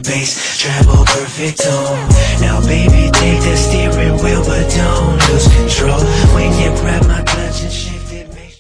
bass, treble perfect tone. Now baby, take the steering wheel, but don't lose control.